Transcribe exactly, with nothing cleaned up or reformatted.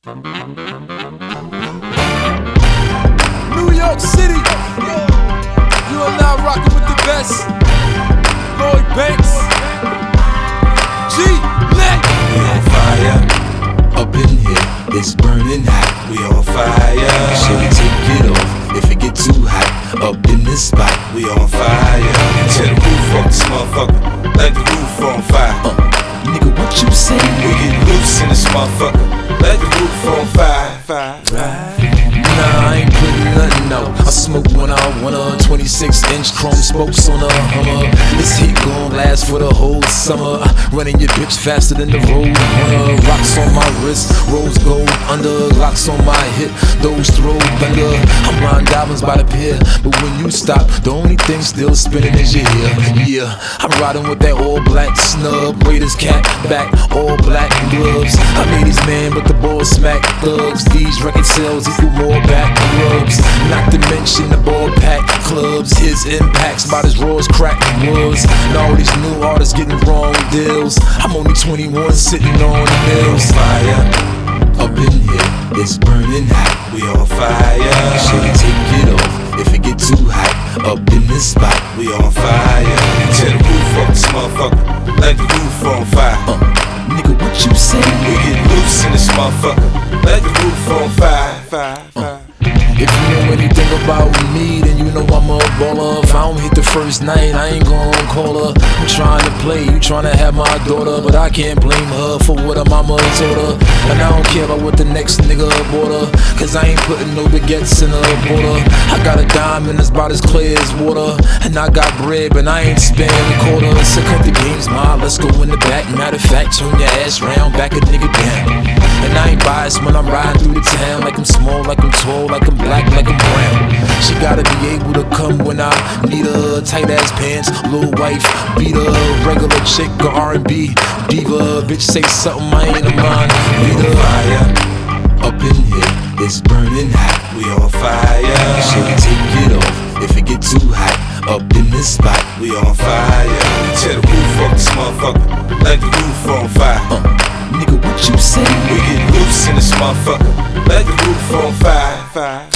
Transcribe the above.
New York City, you are now rocking with the best. Lloyd Banks, G-Lit. We on fire, up in here, it's burning hot. We on fire, should we take it off if it get too hot? Up in this spot, we on fire. Tear the roof off this motherfucker, like the roof on fire. Uh, nigga, what you say? We get loose in this motherfucker, like the roof on fire. Fire, fire. Nah, I ain't putting nothing out. I smoke when I want a twenty-six inch chrome spokes on a Hummer. This heat gon' last for the whole summer. Running your bitch faster than the road runner. Rocks on my wrist, rose gold under. Locks on my hip, those throw thunder. I'm riding diamonds by the pier, but when you stop, the only thing still spinning is your ear. Yeah, I'm riding with that all black snub. Raiders cap back, all black gloves. I made these man with the ball smack thugs. These record sales equal more back rubs. Not to mention the ball pack clubs. His impacts about as raw as crack was. And all these new artists getting wrong deals. I'm only twenty-one sitting on the hills. Fire, up in here, it's burning hot. We on fire, should we take it off if it get too hot? Up in this spot, we on fire. Tear the roof off this motherfucker, like the roof on fire. Uh, nigga, what you say? We get loose in this motherfucker, like the roof on fire. Fire, fire. If you know anything about me, then you know I'm a baller. If I don't hit the first night, I ain't gon' call her. I'm trying to play, you trying to have my daughter, but I can't blame her for what her mama told her. And I don't care about what the next nigga bought her, cause I ain't putting no baguettes in her border. I got a diamond that's about as clear as water, and I got bread, but I ain't spending a quarter. So cut the games, ma, let's go in the back. Matter of fact, turn your ass round, back a nigga down. And I ain't biased when I'm riding through the town. Like I'm small, like I'm tall, like I'm black, like I'm brown. She gotta be able to come when I need her. Tight ass pants, little wife, beat her. Regular chick or R and B diva. Bitch say something, I ain't a mind. We on fire, up in here, it's burning hot. We on fire, should we take it off if it get too hot? Up in this spot, we on fire. Tear the roof off this motherfucker, like the roof on fire. Uh, nigga, what you say? We get loose in this motherfucker, like the roof on fire. Fire.